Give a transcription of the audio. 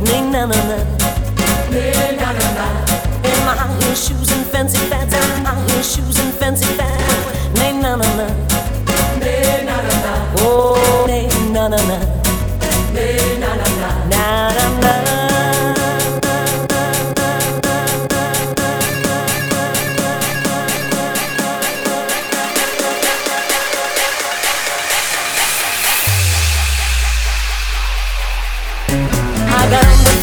Nee, na na na. Nee, na na na. In my high heel shoes and fancy fads, and high heel shoes and fancy fads. Nee, na na na. Nee, na na na. Oh, nee, na na na. Nee, na na na. Na na na. I got